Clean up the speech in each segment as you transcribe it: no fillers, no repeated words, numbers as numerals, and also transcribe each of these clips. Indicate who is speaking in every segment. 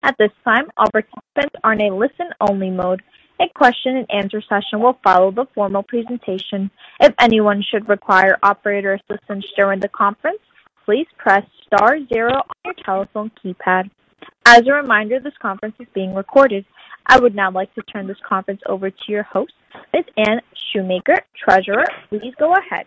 Speaker 1: At this time, all participants are in a listen-only mode. A question-and-answer session will follow the formal presentation. If anyone should require operator assistance during the conference, please press star 0 on your telephone keypad. As a reminder, this conference is being recorded. I would now like to turn this conference over to your host, Ms. Anne Shoemaker, Treasurer. Please go ahead.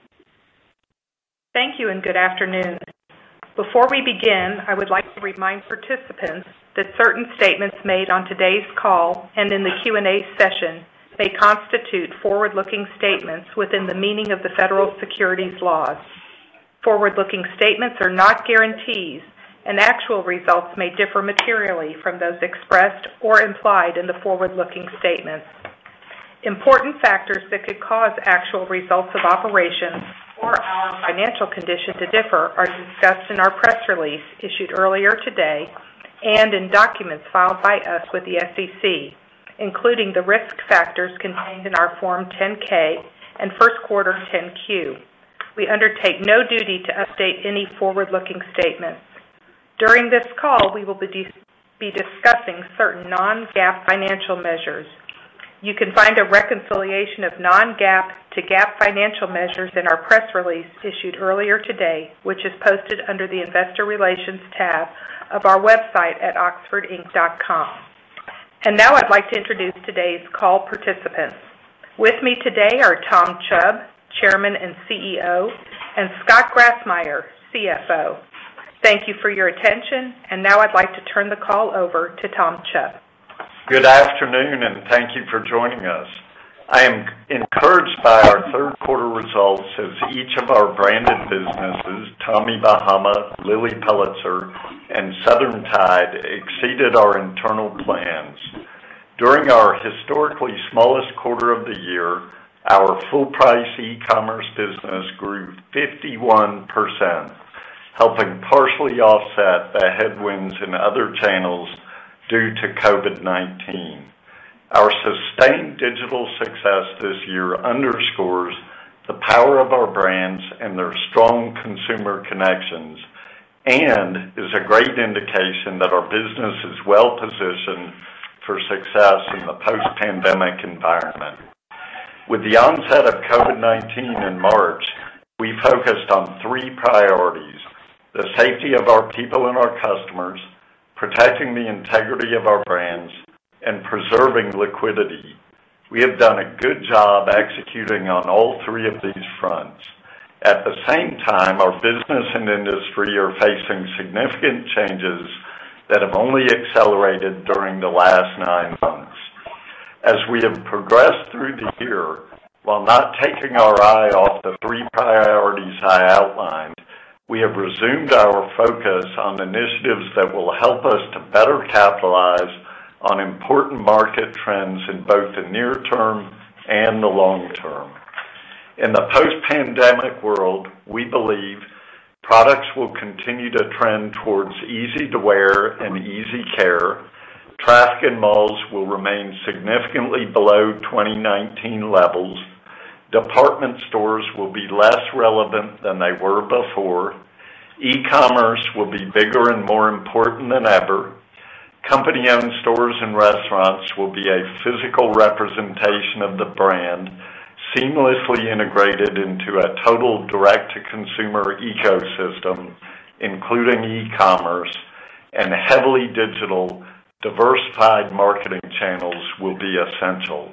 Speaker 2: Thank you and good afternoon. Before we begin, I would like to remind participants that certain statements made on today's call and in the Q&A session may constitute forward-looking statements within the meaning of the federal securities laws. Forward-looking statements are not guarantees, and actual results may differ materially from those expressed or implied in the forward-looking statements. Important factors that could cause actual results of operations or our financial condition to differ are discussed in our press release issued earlier today and in documents filed by us with the SEC, including the risk factors contained in our Form 10-K and first quarter 10-Q. We undertake no duty to update any forward-looking statements. During this call, we will be discussing certain non-GAAP financial measures. You can find a reconciliation of non-GAAP to GAAP financial measures in our press release issued earlier today, which is posted under the Investor Relations tab of our website at oxfordinc.com. And now I'd like to introduce today's call participants. With me today are Tom Chubb, Chairman and CEO, and Scott Grassmyer, CFO. Thank you for your attention, and now I'd like to turn the call over to Tom Chubb.
Speaker 3: Good afternoon, and thank you for joining us. I am encouraged by our third quarter results as each of our branded businesses, Tommy Bahama, Lilly Pulitzer, and Southern Tide, exceeded our internal plans. During our historically smallest quarter of the year, our full-price e-commerce business grew 51%, helping partially offset the headwinds in other channels due to COVID-19. Our sustained digital success this year underscores the power of our brands and their strong consumer connections, and is a great indication that our business is well positioned for success in the post-pandemic environment. With the onset of COVID-19 in March, we focused on 3 priorities: the safety of our people and our customers, protecting the integrity of our brands, and preserving liquidity. We have done a good job executing on all 3 of these fronts. At the same time, our business and industry are facing significant changes that have only accelerated during the last 9 months. As we have progressed through the year, while not taking our eye off the 3 priorities I outlined, we have resumed our focus on initiatives that will help us to better capitalize on important market trends in both the near term and the long term. In the post-pandemic world, we believe products will continue to trend towards easy to wear and easy care. Traffic in malls will remain significantly below 2019 levels. Department stores will be less relevant than they were before. E-commerce will be bigger and more important than ever. Company-owned stores and restaurants will be a physical representation of the brand, seamlessly integrated into a total direct-to-consumer ecosystem, including e-commerce, and heavily digital, diversified marketing channels will be essential.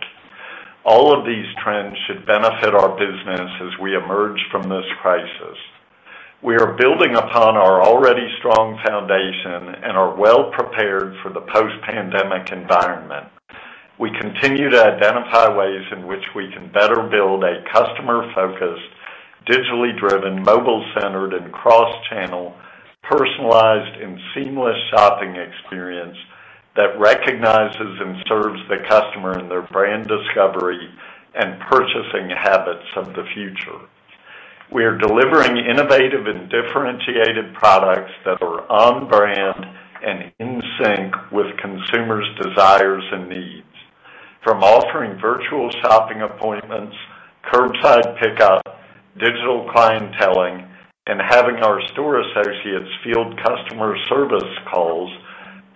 Speaker 3: All of these trends should benefit our business as we emerge from this crisis. We are building upon our already strong foundation and are well prepared for the post-pandemic environment. We continue to identify ways in which we can better build a customer-focused, digitally driven, mobile-centered, and cross-channel, personalized and seamless shopping experience that recognizes and serves the customer in their brand discovery and purchasing habits of the future. We are delivering innovative and differentiated products that are on brand and in sync with consumers' desires and needs. From offering virtual shopping appointments, curbside pickup, digital clienteling, and having our store associates field customer service calls,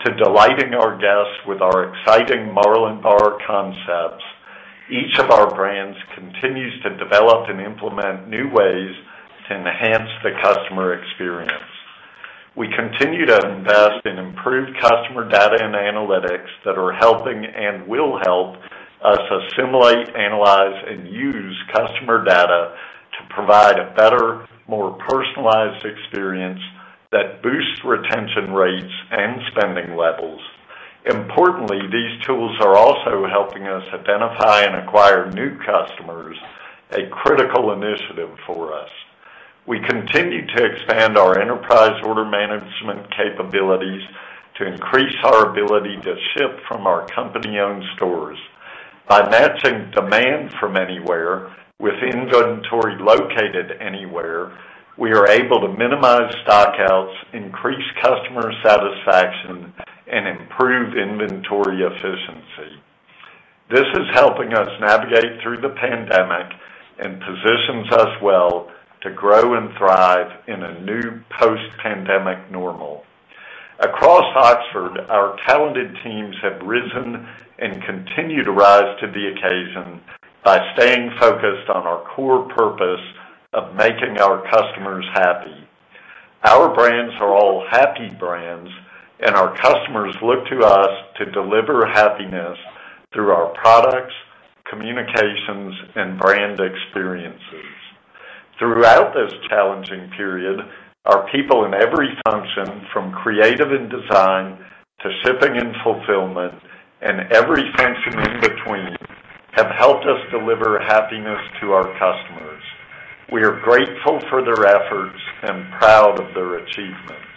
Speaker 3: to delighting our guests with our exciting Marlin Bar concepts, each of our brands continues to develop and implement new ways to enhance the customer experience. We continue to invest in improved customer data and analytics that are helping and will help us assimilate, analyze, and use customer data to provide a better, more personalized experience that boosts retention rates and spending levels. Importantly, these tools are also helping us identify and acquire new customers, a critical initiative for us. We continue to expand our enterprise order management capabilities to increase our ability to ship from our company-owned stores. By matching demand from anywhere with inventory located anywhere, we are able to minimize stockouts, increase customer satisfaction, and improve inventory efficiency. This is helping us navigate through the pandemic and positions us well to grow and thrive in a new post-pandemic normal. Across Oxford, our talented teams have risen and continue to rise to the occasion by staying focused on our core purpose of making our customers happy. Our brands are all happy brands, and our customers look to us to deliver happiness through our products, communications, and brand experiences. Throughout this challenging period, our people in every function, from creative and design to shipping and fulfillment, and every function in between, have helped us deliver happiness to our customers. We are grateful for their efforts and proud of their achievements.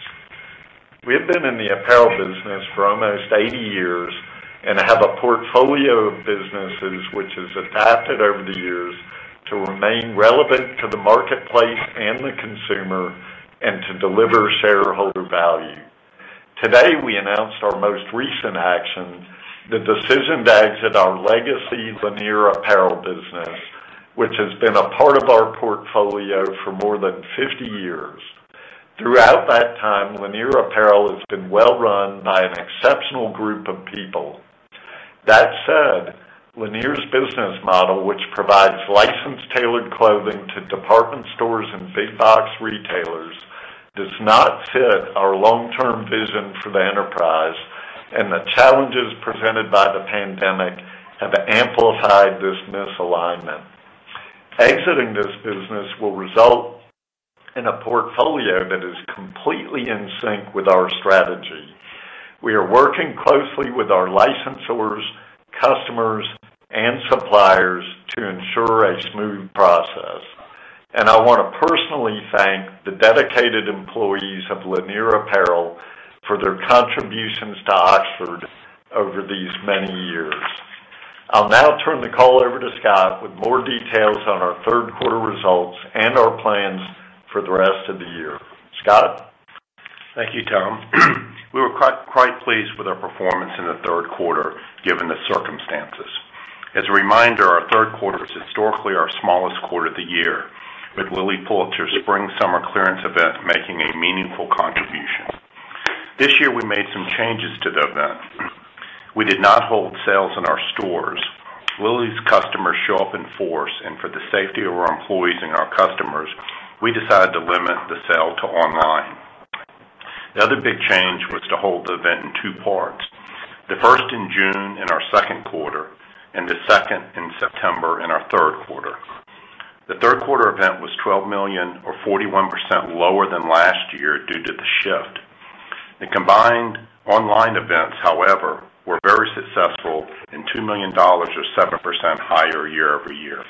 Speaker 3: We have been in the apparel business for almost 80 years and have a portfolio of businesses which has adapted over the years to remain relevant to the marketplace and the consumer and to deliver shareholder value. Today, we announced our most recent action, the decision to exit our legacy Lanier apparel business, which has been a part of our portfolio for more than 50 years. Throughout that time, Lanier Apparel has been well run by an exceptional group of people. That said, Lanier's business model, which provides licensed tailored clothing to department stores and big box retailers, does not fit our long-term vision for the enterprise, and the challenges presented by the pandemic have amplified this misalignment. Exiting this business will result in a portfolio that is completely in sync with our strategy. We are working closely with our licensors, customers, and suppliers to ensure a smooth process. And I want to personally thank the dedicated employees of Lanier Apparel for their contributions to Oxford over these many years. I'll now turn the call over to Scott with more details on our third quarter results and our plans for the rest of the year. Scott?
Speaker 4: Thank you, Tom. We were quite pleased with our performance in the third quarter, given the circumstances. As a reminder, our third quarter is historically our smallest quarter of the year, with Lilly Pulitzer's spring-summer clearance event making a meaningful contribution. This year, we made some changes to the event. We did not hold sales in our stores. Lilly's customers show up in force, and for the safety of our employees and our customers, we decided to limit the sale to online. The other big change was to hold the event in two parts. The first in June in our second quarter, and the second in September in our third quarter. The third quarter event was $12 million or 41% lower than last year due to the shift. The combined online events, however, were very successful and $2 million or 7% higher year over year.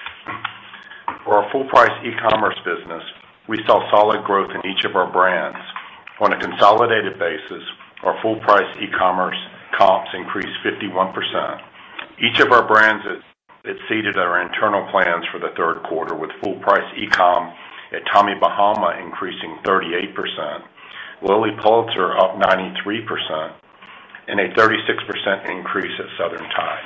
Speaker 4: For our full-price e-commerce business, we saw solid growth in each of our brands. On a consolidated basis, our full-price e-commerce comps increased 51%. Each of our brands exceeded our internal plans for the third quarter, with full-price e-com at Tommy Bahama increasing 38%, Lilly Pulitzer up 93%, and a 36% increase at Southern Tide.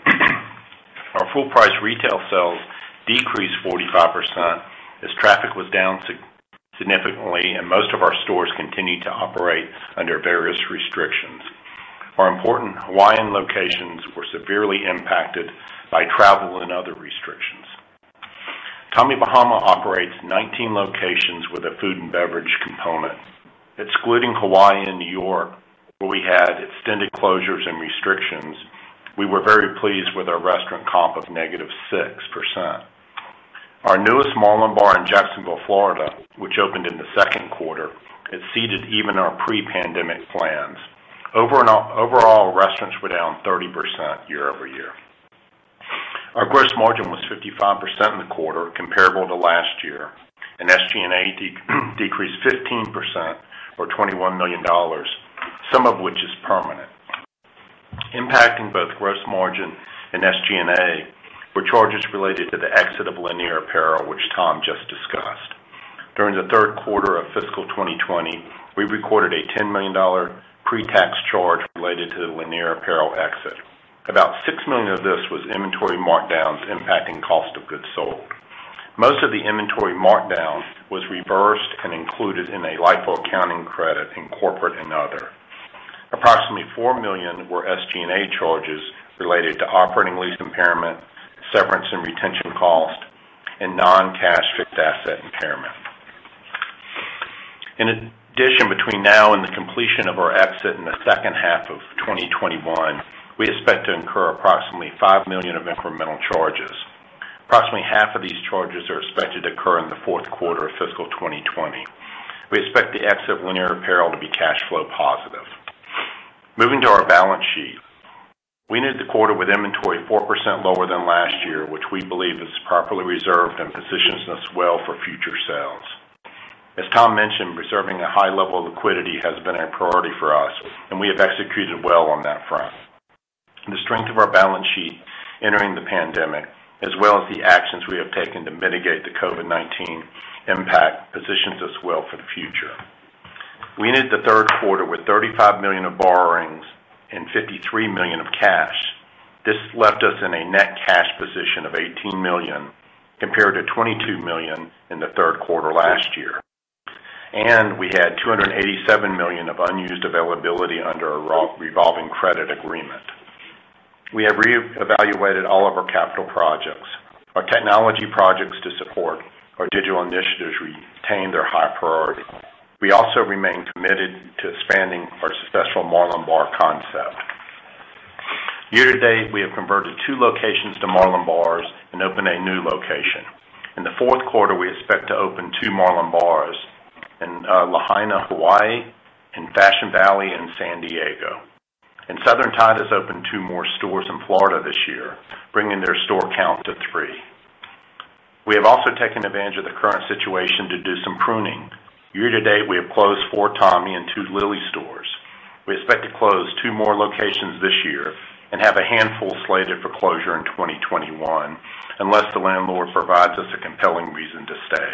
Speaker 4: Our full-price retail sales decreased 45% as traffic was down significantly, and most of our stores continue to operate under various restrictions. Our important Hawaiian locations were severely impacted by travel and other restrictions. Tommy Bahama operates 19 locations with a food and beverage component. Excluding Hawaii and New York, where we had extended closures and restrictions, we were very pleased with our restaurant comp of negative 6%. Our newest Marlin Bar in Jacksonville, Florida, which opened in the second quarter, exceeded even our pre-pandemic plans. Overall, restaurants were down 30% year over year. Our gross margin was 55% in the quarter, comparable to last year, and SG&A decreased 15%, or $21 million, some of which is permanent. Impacting both gross margin and SG&A were charges related to the exit of Lanier Apparel, which Tom just discussed. During the third quarter of fiscal 2020, we recorded a $10 million pre-tax charge related to the Lanier Apparel exit. About $6 million of this was inventory markdowns impacting cost of goods sold. Most of the inventory markdown was reversed and included in a LIFO accounting credit in corporate and other. Approximately $4 million were SG&A charges related to operating lease impairment, severance and retention cost, and non-cash fixed asset impairment. In addition, between now and the completion of our exit in the second half of 2021, we expect to incur approximately $5 million of incremental charges. Approximately half of these charges are expected to occur in the fourth quarter of fiscal 2020. We expect the exit of Lanier Apparel to be cash flow positive. Moving to our balance sheet, we ended the quarter with inventory 4% lower than last year, which we believe is properly reserved and positions us well for future sales. As Tom mentioned, preserving a high level of liquidity has been a priority for us, and we have executed well on that front. The strength of our balance sheet entering the pandemic, as well as the actions we have taken to mitigate the COVID-19 impact, positions us well for the future. We ended the third quarter with $35 million of borrowings and $53 million of cash. This left us in a net cash position of $18 million compared to $22 million in the third quarter last year. And we had $287 million of unused availability under a revolving credit agreement. We have reevaluated all of our capital projects. Our technology projects to support our digital initiatives retain their high priority. We also remain committed to expanding our successful Marlin Bar concept. Year to date, we have converted 2 locations to Marlin Bars and opened a new location. In the fourth quarter, we expect to open 2 Marlin Bars in Lahaina, Hawaii, in Fashion Valley, and San Diego. And Southern Tide has opened 2 more stores in Florida this year, bringing their store count to 3. We have also taken advantage of the current situation to do some pruning. Year to date, we have closed 4 Tommy and 2 Lily stores. We expect to close 2 more locations this year and have a handful slated for closure in 2021, unless the landlord provides us a compelling reason to stay.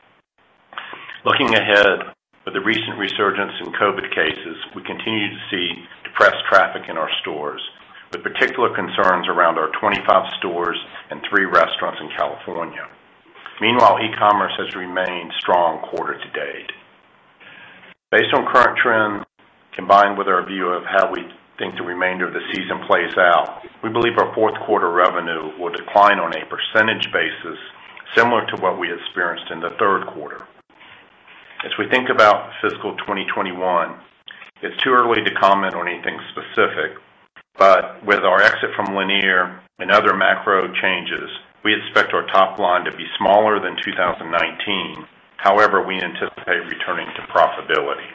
Speaker 4: Looking ahead, with the recent resurgence in COVID cases, we continue to see depressed traffic in our stores, with particular concerns around our 25 stores and 3 restaurants in California. Meanwhile, e-commerce has remained strong quarter to date. Based on current trends, combined with our view of how we think the remainder of the season plays out, we believe our fourth quarter revenue will decline on a percentage basis similar to what we experienced in the third quarter. As we think about fiscal 2021, it's too early to comment on anything specific, but with our exit from Lanier and other macro changes, we expect our top line to be smaller than 2019. However, we anticipate returning to profitability.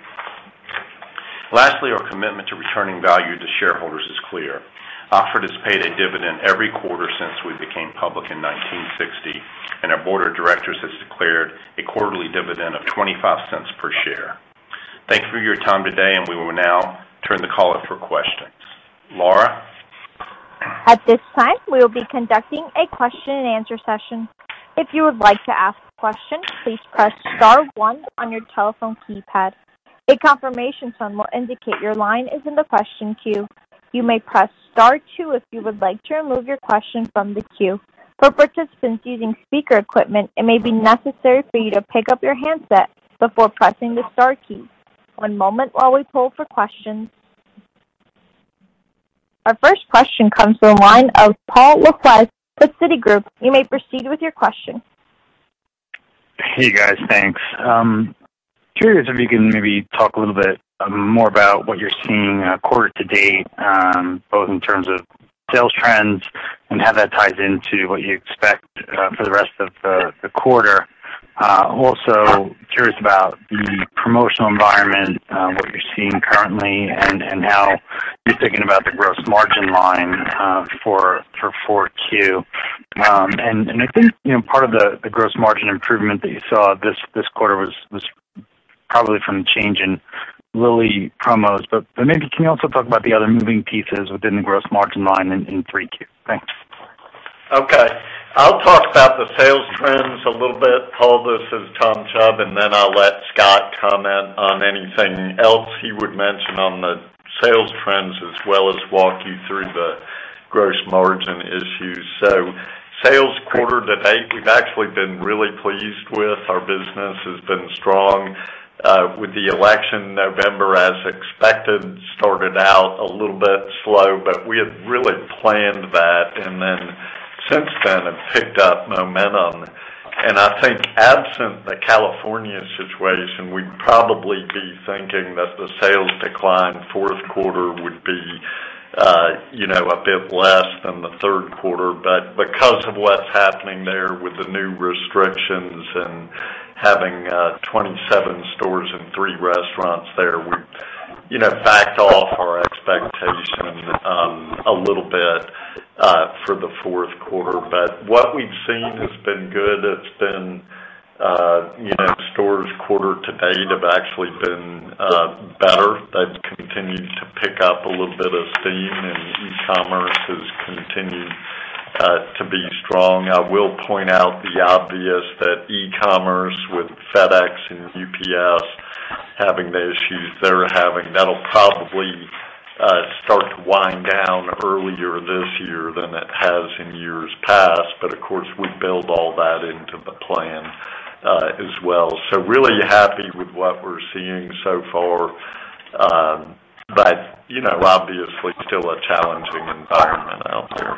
Speaker 4: Lastly, our commitment to returning value to shareholders is clear. Oxford has paid a dividend every quarter since we became public in 1960, and our board of directors has declared a quarterly dividend of 25 cents per share. Thank you for your time today, and we will now turn the call up for questions. Laura?
Speaker 1: At this time, we will be conducting a question and answer session. If you would like to ask a question, please press star 1 on your telephone keypad. A confirmation tone will indicate your line is in the question queue. You may press star 2 if you would like to remove your question from the queue. For participants using speaker equipment, it may be necessary for you to pick up your handset before pressing the star key. One moment while we poll for questions. Our first question comes from the line of Paul Lejuez with Citigroup. You may proceed with your question.
Speaker 5: Hey guys, thanks. Curious if you can maybe talk a little bit more about what you're seeing quarter to date, both in terms of sales trends and how that ties into what you expect for the rest of the quarter. Also curious about the promotional environment, what you're seeing currently, and how you're thinking about the gross margin line for 4Q. And I think part of the gross margin improvement that you saw this quarter was probably from the change in Lilly promos, but maybe can you also talk about the other moving pieces within the gross margin line in 3Q? Thanks.
Speaker 3: Okay. I'll talk about the sales trends a little bit. Paul, this is Tom Chubb, and then I'll let Scott comment on anything else he would mention on the sales trends, as well as walk you through the gross margin issues. So sales quarter to date, we've actually been really pleased with. Our business has been strong. With the election, November, as expected, started out a little bit slow, but we had really planned that, and then since then have picked up momentum. And I think absent the California situation, we'd probably be thinking that the sales decline fourth quarter would be a bit less than the third quarter, but because of what's happening there with the new restrictions and having 27 stores and 3 restaurants there, we backed off our expectation a little bit for the fourth quarter. But what we've seen has been good. It's been stores quarter to date have actually been better. They've continued to pick up a little bit of steam, and e-commerce has continued to be strong. I will point out the obvious that e-commerce with FedEx and UPS having the issues they're having, that'll probably start to wind down earlier this year than it has in years past. But of course, we build all that into the plan as well. So really happy with what we're seeing so far. But obviously still a challenging environment out there.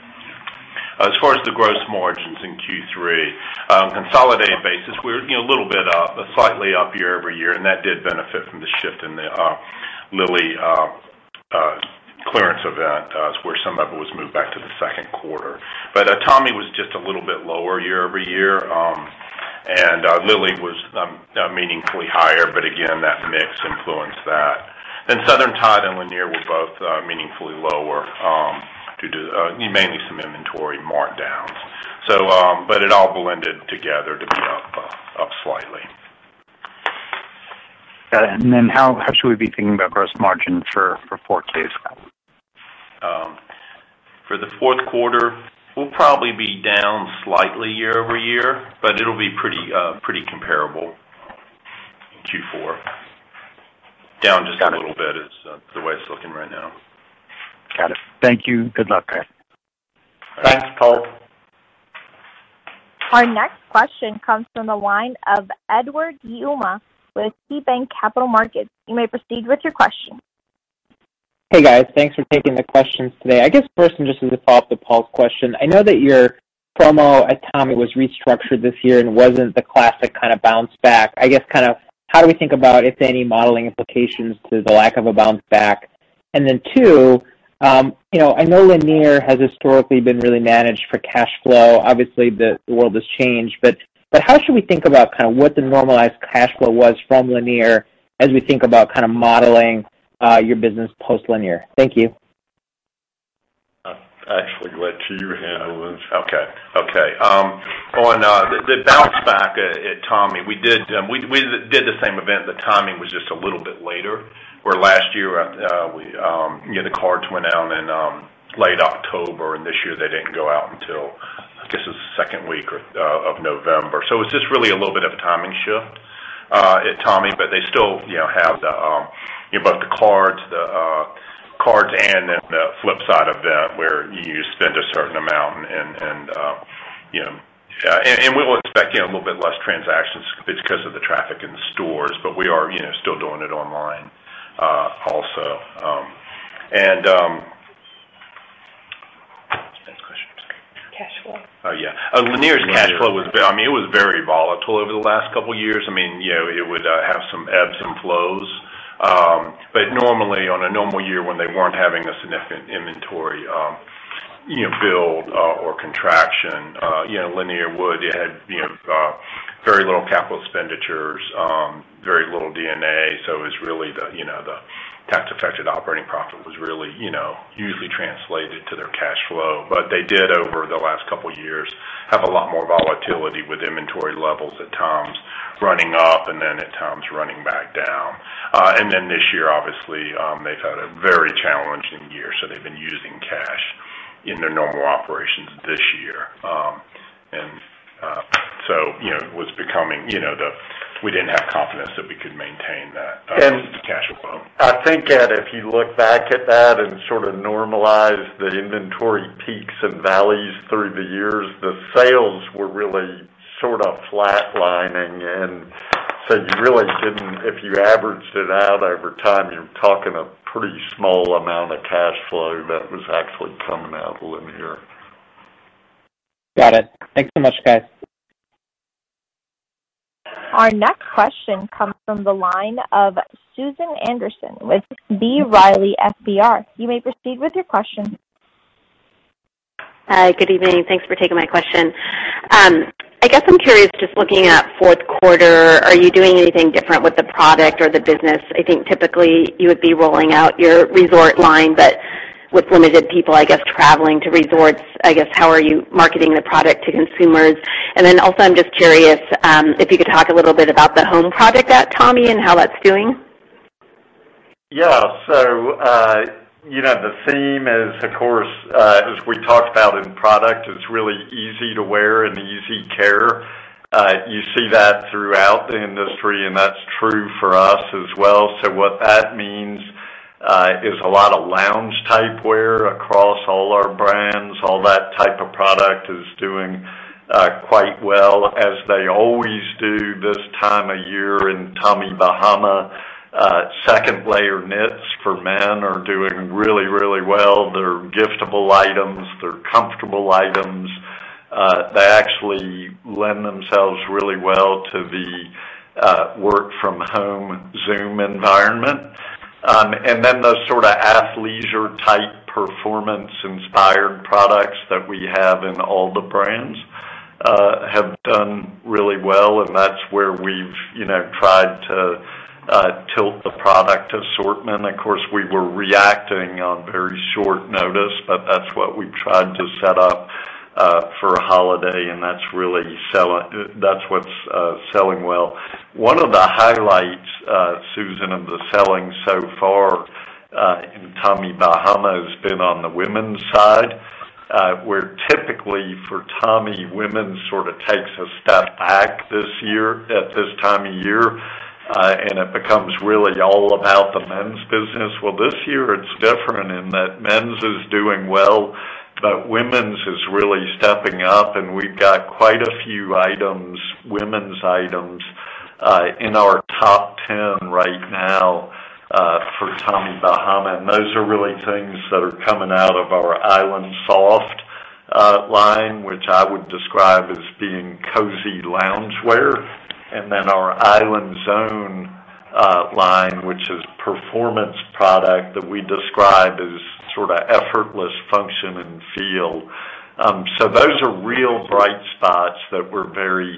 Speaker 4: As far as the gross margins in Q3, on a consolidated basis, we're a little bit up, slightly up year over year, and that did benefit from the shift in the Lilly clearance event, where some of it was moved back to the second quarter. But Tommy was just a little bit lower year over year, and Lilly was meaningfully higher, but again, that mix influenced that. Then Southern Tide and Lanier were both meaningfully lower due to mainly some inventory markdowns. So, but it all blended together to be up slightly.
Speaker 5: Got it. And then how should we be thinking about gross margin for 4Q?
Speaker 4: For the fourth quarter, we'll probably be down slightly year over year, but it'll be pretty comparable in Q4. Down just a little bit is the way it's looking right now.
Speaker 5: Got it. Thank you. Good luck, guys.
Speaker 3: Thanks, Paul.
Speaker 1: Our next question comes from the line of Edward Yruma with KeyBanc Capital Markets. You may proceed with your question.
Speaker 6: Hey guys, thanks for taking the questions today. I guess first, and just as a follow-up to Paul's question, I know that your promo at Tommy was restructured this year and wasn't the classic kind of bounce back. I guess kind of how do we think about, if any, modeling implications to the lack of a bounce back? And then two, I know Lanier has historically been really managed for cash flow. Obviously, the world has changed, but how should we think about kind of what the normalized cash flow was from Lanier as we think about kind of modeling your business post-Lanier? Thank you.
Speaker 3: Actually let you handle this.
Speaker 4: Okay. On the bounce back at Tommy, we did the same event. The timing was just a little bit later. Where last year the cards went out in late October, and this year they didn't go out until I guess it was the second week of November. So it's just really a little bit of a timing shift at Tommy, but they still have the both the cards and then the flip side event where you spend a certain amount and Yeah, and we'll expect, a little bit less transactions because of the traffic in the stores, but we are, still doing it online, also. Next question.
Speaker 2: Cash flow.
Speaker 4: Oh, yeah. Lanier's cash flow was, it was very volatile over the last couple of years. It would have some ebbs and flows. But normally, on a normal year when they weren't having a significant inventory, build or contraction, Lanier would. It had, very little capital expenditures, very little D&A, so it was really the tax-affected operating profit was really, usually translated to their cash flow. But they did, over the last couple of years, have a lot more volatility with inventory levels at times running up and then at times running back down. And then this year, obviously, they've had a very challenging year, so they've been using cash in their normal operations this year. So, it was becoming, we didn't have confidence that we could maintain that cash flow.
Speaker 3: I think, Ed, if you look back at that and sort of normalize the inventory peaks and valleys through the years, the sales were really sort of flatlining, and so you really didn't, if you averaged it out over time, you're talking a pretty small amount of cash flow that was actually coming out of Lanier.
Speaker 6: Got it. Thanks so much, guys.
Speaker 1: Our next question comes from the line of Susan Anderson with B. Riley FBR. You may proceed with your question.
Speaker 7: Hi, good evening. Thanks for taking my question. I guess I'm curious, just looking at fourth quarter, are you doing anything different with the product or the business? I think typically you would be rolling out your resort line, but with limited people, I guess, traveling to resorts, I guess, how are you marketing the product to consumers? And then also I'm just curious if you could talk a little bit about the home product at Tommy and how that's doing.
Speaker 3: Yeah, so, the theme is, of course, as we talked about in product, is really easy to wear and easy care. You see that throughout the industry, and that's true for us as well. So what that means is a lot of lounge type wear across all our brands. All that type of product is doing quite well, as they always do this time of year in Tommy Bahama. Second layer knits for men are doing really, really well. They're giftable items. They're comfortable items. They actually lend themselves really well to the work from home Zoom environment. And then those sort of athleisure type performance inspired products that we have in all the brands have done really well, and that's where we've tried to tilt the product assortment. Of course, we were reacting on very short notice, but that's what we've tried to set up for a holiday, and that's really that's what's selling well. One of the highlights, Susan, of the selling so far in Tommy Bahama has been on the women's side, where typically for Tommy, women's sort of takes a step back this year at this time of year, and it becomes really all about the men's business. Well, this year it's different in that men's is doing well, but women's is really stepping up, and we've got quite a few items, women's items, in our top 10 right now for Tommy Bahama, and those are really things that are coming out of our Island Soft line, which I would describe as being cozy loungewear, and then our Island Zone line, which is performance product that we describe as sort of effortless function and feel. So those are real bright spots that we're very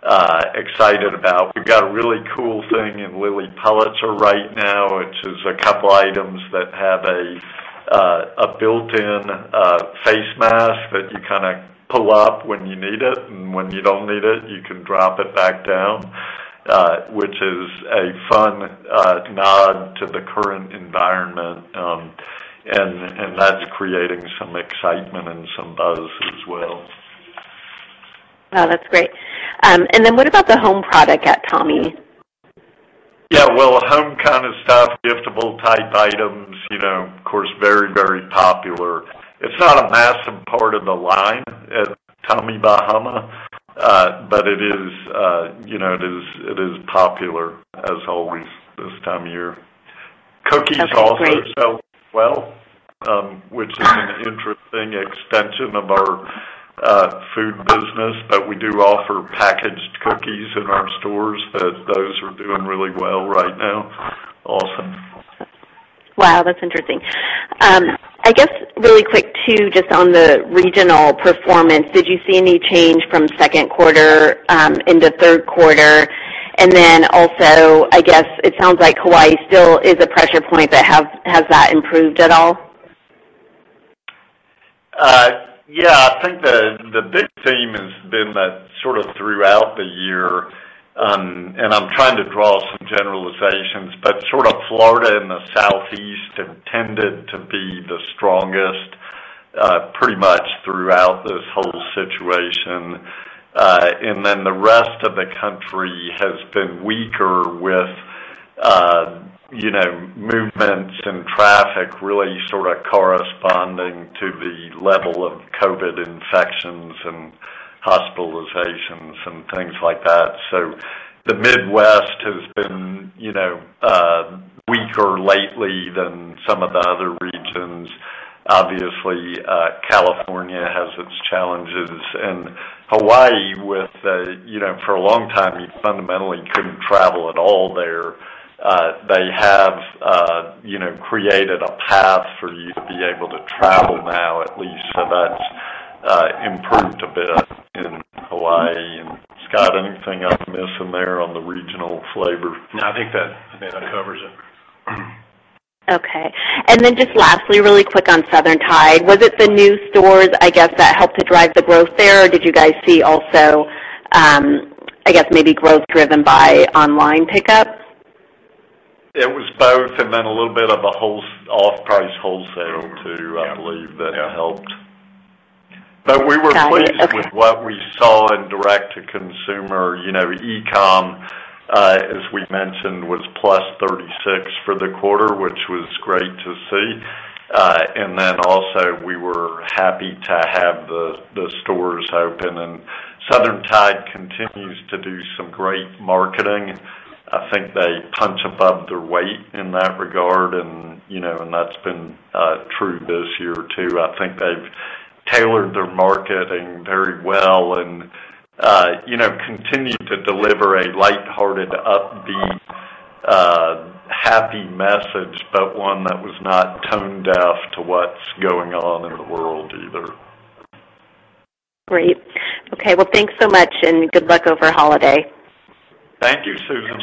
Speaker 3: excited about. We've got a really cool thing in Lilly Pulitzer right now, which is a couple items that have a built-in face mask that you kind of pull up when you need it, and when you don't need it, you can drop it back down, which is a fun nod to the current environment, and that's creating some excitement and some buzz as well.
Speaker 7: Oh, that's great. And then what about the home product at Tommy?
Speaker 3: Yeah, well, home kind of stuff, giftable type items, of course, very, very popular. It's not a massive part of the line at Tommy Bahama, But it is, it is popular as always this time of year. Cookies also sell well, which is an interesting extension of our food business, but we do offer packaged cookies in our stores. Those are doing really well right now. Awesome.
Speaker 7: Wow, that's interesting. I guess really quick, too, just on the regional performance, did you see any change from second quarter into third quarter? And then also, I guess it sounds like Hawaii still is a pressure point, but has that improved at all?
Speaker 3: Yeah, I think the big theme has been that sort of throughout the year, and I'm trying to draw some generalizations, but sort of Florida and the Southeast have tended to be the strongest pretty much throughout this whole situation. And then the rest of the country has been weaker with, movements and traffic really sort of corresponding to the level of COVID infections and hospitalizations and things like that. So the Midwest has been, weaker lately than some of the other regions. Obviously, California has its challenges, and Hawaii with, for a long time you fundamentally couldn't travel at all there. They have, created a path for you to be able to travel now at least, so that's improved a bit in Hawaii. And Scott, anything I'm missing there on the regional flavor?
Speaker 4: No, I think that covers it.
Speaker 7: Okay. And then just lastly, really quick on Southern Tide, was it the new stores, I guess, that helped to drive the growth there, or did you guys see also, maybe growth driven by online pickup?
Speaker 3: It was both, and then a little bit of a off-price wholesale, too, I believe, that helped. But we were pleased with what we saw in direct-to-consumer. E-com, as we mentioned, was plus 36 for the quarter, which was great to see. And then also we were happy to have the stores open. And Southern Tide continues to do some great marketing. I think they punch above their weight in that regard, and that's been true this year too. I think they've tailored their marketing very well, and continue to deliver a lighthearted, upbeat, happy message, but one that was not tone deaf to what's going on in the world either.
Speaker 7: Great. Okay, well, thanks so much, and good luck over holiday.
Speaker 3: Thank you, Susan.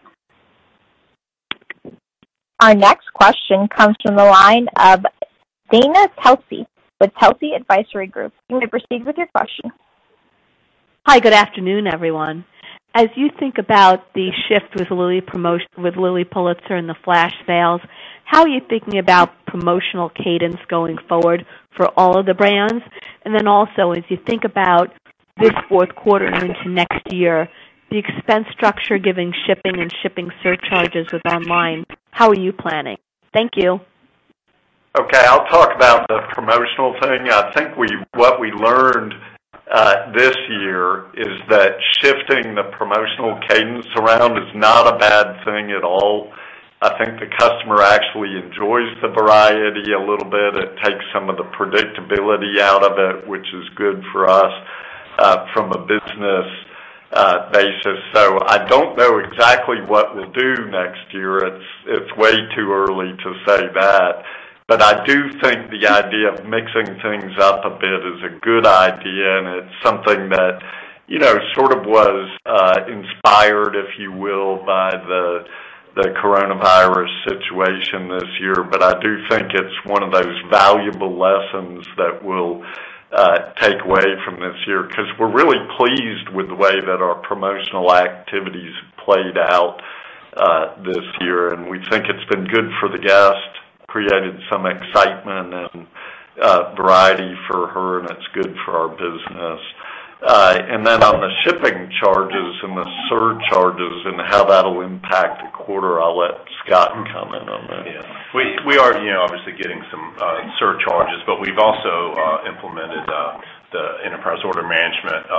Speaker 1: Our next question comes from the line of Dana Telsey with Telsey Advisory Group. You may proceed with your question.
Speaker 8: Hi, good afternoon, everyone. As you think about the shift with Lilly Pulitzer and the flash sales, how are you thinking about promotional cadence going forward for all of the brands? And then also, as you think about this fourth quarter and into next year, the expense structure giving shipping and shipping surcharges with online, how are you planning? Thank you.
Speaker 3: Okay, I'll talk about the promotional thing. I think what we learned this year is that shifting the promotional cadence around is not a bad thing at all. I think the customer actually enjoys the variety a little bit. It takes some of the predictability out of it, which is good for us from a business basis. So I don't know exactly what we'll do next year. It's way too early to say that. But I do think the idea of mixing things up a bit is a good idea, and it's something that, sort of was inspired, if you will, by the coronavirus situation this year. But I do think it's one of those valuable lessons that we'll take away from this year, because we're really pleased with the way that our promotional activities played out this year, and we think it's been good for the guest, created some excitement and variety for her, and it's good for our business. And then on the shipping charges and the surcharges and how that'll impact the quarter, I'll let Scott comment on that.
Speaker 4: Yeah. We are, obviously getting some surcharges, but we've also implemented the enterprise order management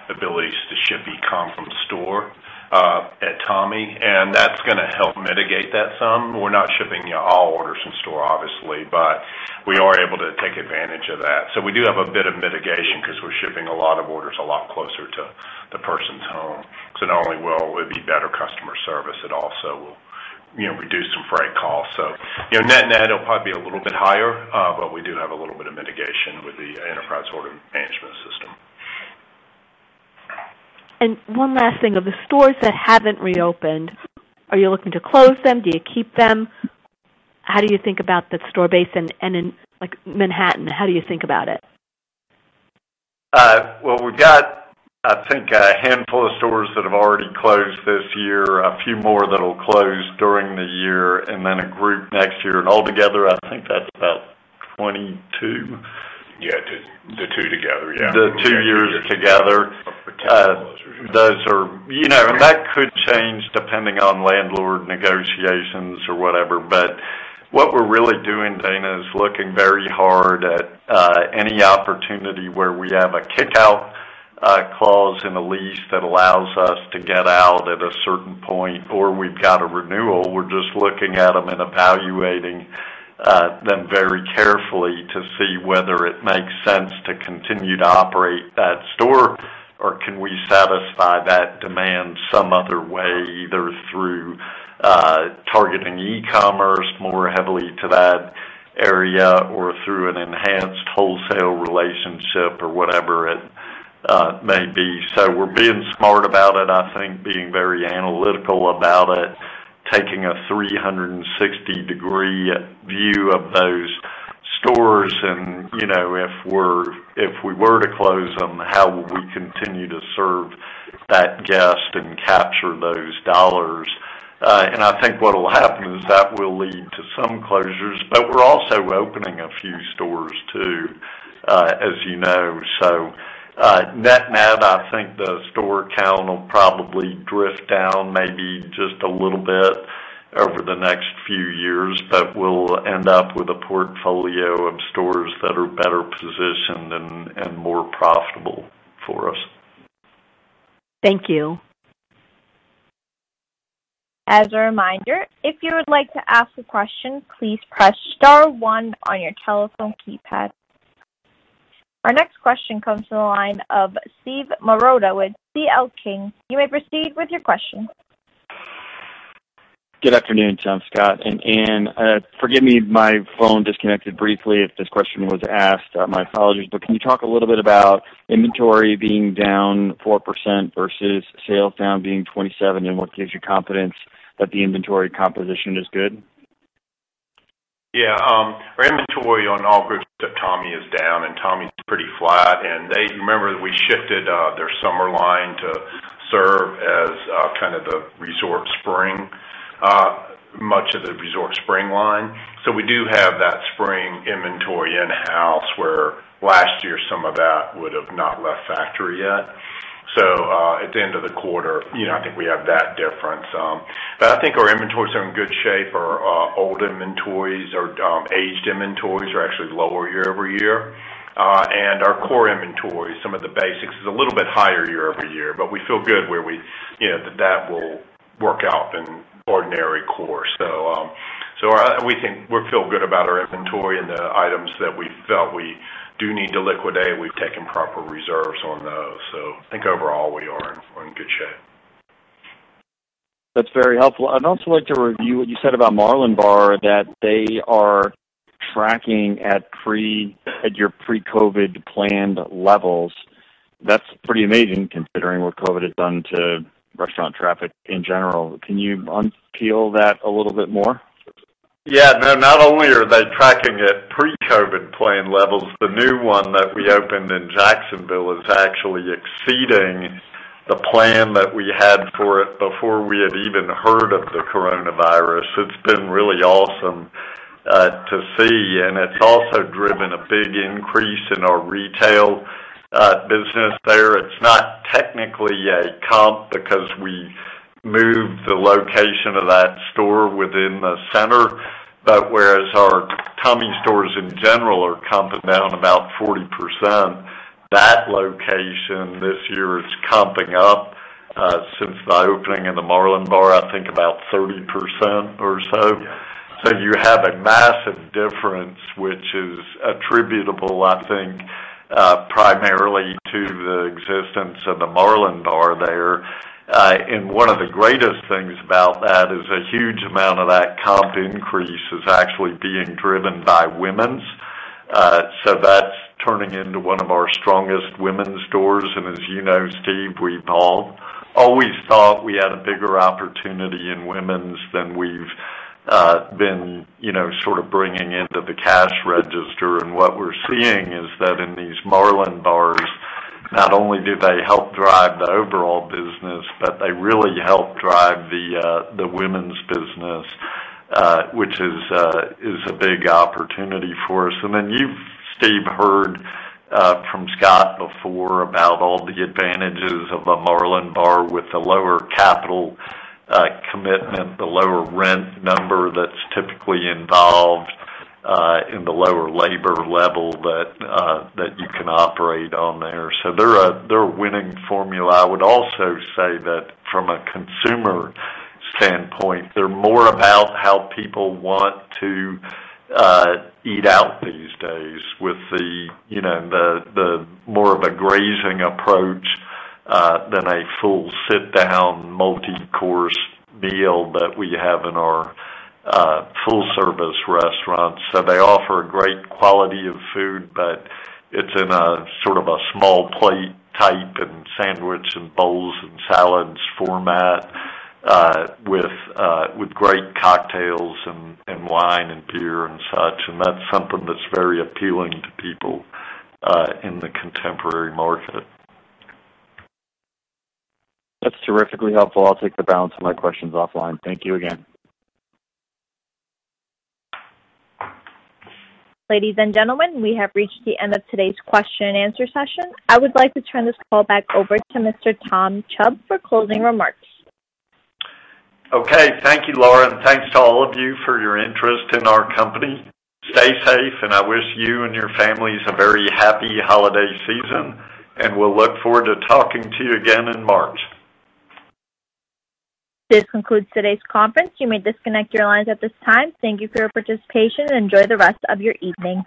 Speaker 4: abilities to ship e-com from store at Tommy, and that's going to help mitigate that some. We're not shipping all orders from store, obviously, but we are able to take advantage of that. So we do have a bit of mitigation because we're shipping a lot of orders a lot closer to the person's home. So not only will it be better customer service, it also will reduce some freight costs. So, net it'll probably be a little bit higher, but we do have a little bit of mitigation with the enterprise order management system.
Speaker 8: And one last thing, of the stores that haven't reopened, are you looking to close them? Do you keep them? How do you think about the store base and in like Manhattan? How do you think about it?
Speaker 3: Well, we've got, I think, a handful of stores that have already closed this year, a few more that will close during the year, and then a group next year. And altogether, I think that's about 22.
Speaker 4: Yeah, the two together, yeah.
Speaker 3: The 2 years together. Those are, and that could change depending on landlord negotiations or whatever. But what we're really doing, Dana, is looking very hard at any opportunity where we have a kick-out clause in a lease that allows us to get out at a certain point, or we've got a renewal. We're just looking at them and evaluating them very carefully to see whether it makes sense to continue to operate that store, or can we satisfy that demand some other way, either through targeting e-commerce more heavily to that area, or through an enhanced wholesale relationship, or whatever it may be. So we're being smart about it, I think, being very analytical about it, taking a 360-degree view of those stores, and if we were to close them, how will we continue to serve that guest and capture those dollars? And I think what will happen is that will lead to some closures, but we're also opening a few stores too, as you know. So net, I think the store count will probably drift down maybe just a little bit over the next few years, but we'll end up with a portfolio of stores that are better positioned and more profitable for us.
Speaker 8: Thank you.
Speaker 1: As a reminder, if you would like to ask a question, please press star 1 on your telephone keypad. Our next question comes from the line of Steve Marotta with C.L. King. You may proceed with your question.
Speaker 9: Good afternoon, Tom, Scott, and Ann. Forgive me, my phone disconnected briefly if this question was asked. My apologies, but can you talk a little bit about inventory being down 4% versus sales down being 27%, and what gives you confidence that the inventory composition is good?
Speaker 4: Yeah, our inventory on all groups except Tommy is down, and Tommy's pretty flat. And remember we shifted their summer line to serve as kind of the resort spring, much of the resort spring line. So we do have that spring inventory in-house, where last year some of that would have not left factory yet. So at the end of the quarter, I think we have that difference. But I think our inventories are in good shape. Our old inventories or aged inventories are actually lower year over year. And our core inventory, some of the basics, is a little bit higher year over year. But we feel good where that will work out in ordinary course. So we feel good about our inventory and the items that we felt we do need to liquidate. We've taken proper reserves on those. So I think overall we're in good shape.
Speaker 9: That's very helpful. I'd also like to review what you said about Marlin Bar, that they are tracking at your pre-COVID planned levels. That's pretty amazing considering what COVID has done to restaurant traffic in general. Can you unpeel that a little bit more?
Speaker 3: Yeah, no, not only are they tracking at pre-COVID plan levels, the new one that we opened in Jacksonville is actually exceeding the plan that we had for it before we had even heard of the coronavirus. It's been really awesome to see, and it's also driven a big increase in our retail business there. It's not technically a comp because we moved the location of that store within the center, but whereas our Tommy stores in general are comping down about 40%, that location. This year it's comping up since the opening of the Marlin Bar, I think about 30% or so.
Speaker 4: Yeah.
Speaker 3: So you have a massive difference, which is attributable, I think, primarily to the existence of the Marlin Bar there. And one of the greatest things about that is a huge amount of that comp increase is actually being driven by women's. So that's turning into one of our strongest women's stores. And as you know, Steve, we've always thought we had a bigger opportunity in women's than we've been, sort of bringing into the cash register. And what we're seeing is that in these Marlin Bars, not only do they help drive the overall business, but they really help drive the women's business, which is a big opportunity for us. And then you've, Steve, heard from Scott before about all the advantages of a Marlin Bar with the lower capital commitment, the lower rent number that's typically involved, in the lower labor level that you can operate on there. So they're a winning formula. I would also say that from a consumer standpoint, they're more about how people want to eat out these days with the more of a grazing approach than a full sit-down multi-course meal that we have in our full-service restaurants. So they offer a great quality of food, but it's in a sort of a small plate type and sandwich and bowls and salads format with great cocktails and wine and beer and such. And that's something that's very appealing to people in the contemporary market.
Speaker 9: That's terrifically helpful. I'll take the balance of my questions offline. Thank you again.
Speaker 1: Ladies and gentlemen, we have reached the end of today's question and answer session. I would like to turn this call back over to Mr. Tom Chubb for closing remarks.
Speaker 3: Okay, thank you, Laura, and thanks to all of you for your interest in our company. Stay safe, and I wish you and your families a very happy holiday season, and we'll look forward to talking to you again in March.
Speaker 1: This concludes today's conference. You may disconnect your lines at this time. Thank you for your participation and enjoy the rest of your evening.